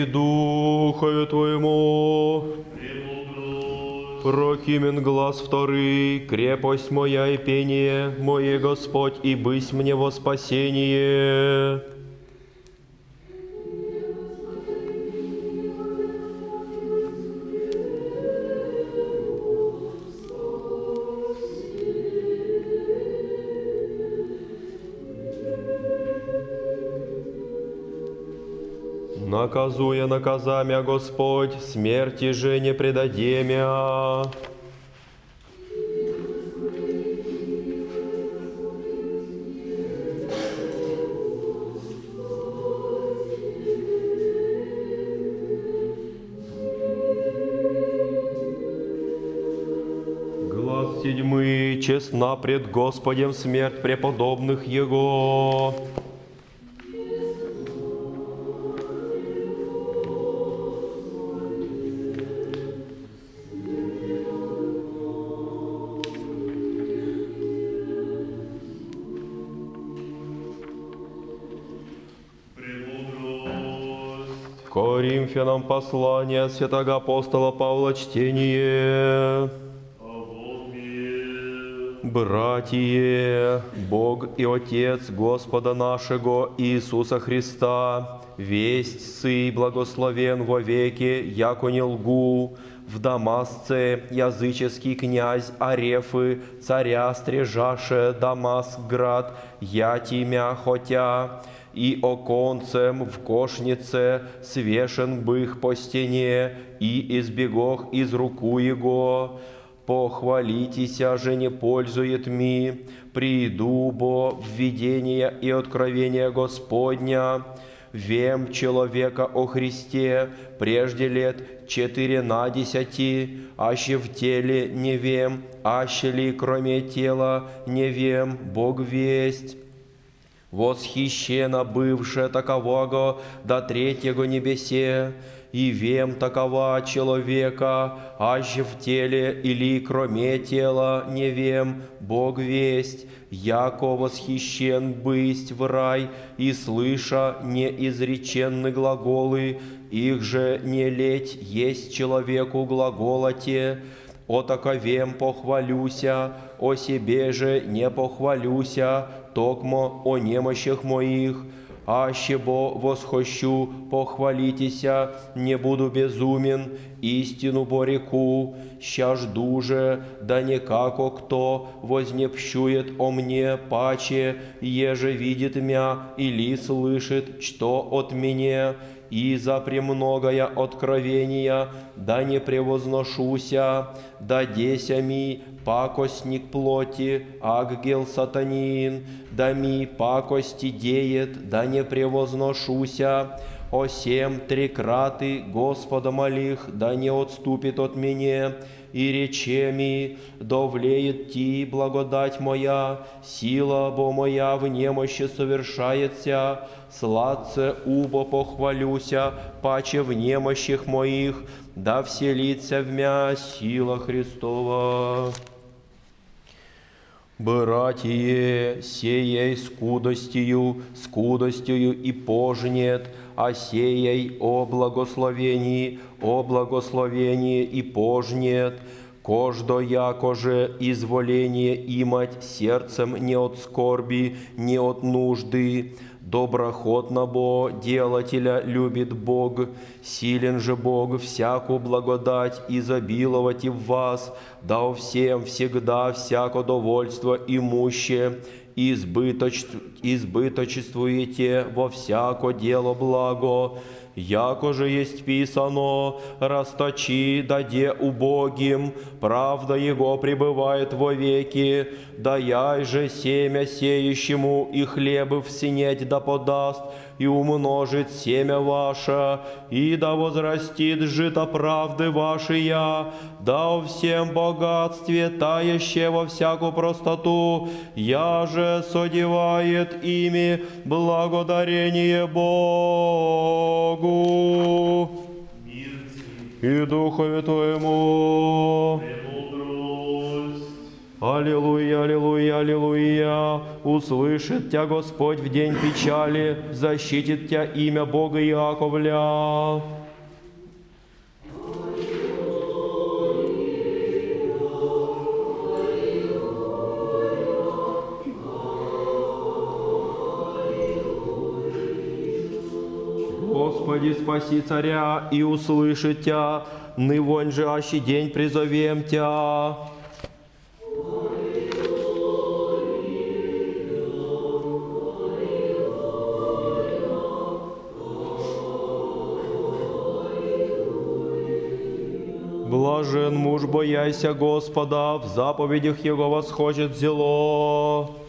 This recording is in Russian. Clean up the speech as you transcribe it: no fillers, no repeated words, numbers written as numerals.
Духове Твоему. Прокимен глаз вторый, крепость моя и пение, мое Господь, и бысь мне во спасение. Наказуя наказамя Господь, смерти же не предадемя. Глаз седьмый, честна пред Господем смерть преподобных Его. Коринфянам послание святого апостола Павла чтение. Братья, Бог и Отец Господа нашего Иисуса Христа, весть сый благословен во веки, яко не лгу, в Дамасце языческий князь Арефы, царя стрежаше Дамаск град, я тимя хотя, и оконцем в кошнице свешен бых по стене, и избегох из руку его. Похвалитеся же не пользует ми, приду бо в видение и откровение Господня. Вем человека о Христе прежде лет 14, аще в теле не вем, аще ли кроме тела не вем, Бог весть. Восхищена бывше такового до третьего небесе, и вем такова человека, аще в теле или кроме тела не вем, Бог весть, яко восхищен бысть в рай, и слыша неизреченны глаголы, их же не леть есть человеку глаголоте. О таковем похвалюся, о себе же не похвалюся, токмо о немощах моих. Аще бо восхощу, похвалитеся, не буду безумен, истину бо реку, ща жду же, да некако кто вознепщует о мне паче, еже видит мя или слышит, что от меня, и за премногое откровения, да не превозношуся, да деся ми пакостник плоти, ангел сатанин, да ми пакости деет, да не превозношуся, о сем трикраты Господа молих, да не отступит от меня, и рече ми, довлеет ти благодать моя, сила бо моя в немощи совершается, сладце убо похвалюся, паче в немощах моих, да вселится в мя сила Христова. Братье, сеей скудостью и пожнет, а сеей о благословении и пожнет, кождо якоже изволение имать сердцем не от скорби, не от нужды. Доброхотно бо делателя любит Бог, силен же Бог всяку благодать изобиловать и в вас, дал всем всегда всяко довольство имуще, избыточествуете во всяко дело благо. Яко же есть писано, расточи, даде убогим, правда Его пребывает во веки, даяй же семя сеющему, и хлебы всинеть да подаст, и умножит семя ваше, и да возрастит жито правды вашия, да о всем богатстве, таяще во всякую простоту, я же содевает ими благодарение Богу и Духове Твоему. Премудрость. Аллилуйя, аллилуйя, аллилуйя. Услышит Тя Господь в день печали, защитит Тя имя Бога Иаковля. Господи, спаси царя и услышит Тя, ны же аще день призовем Тя. Блажен муж, бояйся Господа, в заповедях Его восходит зело.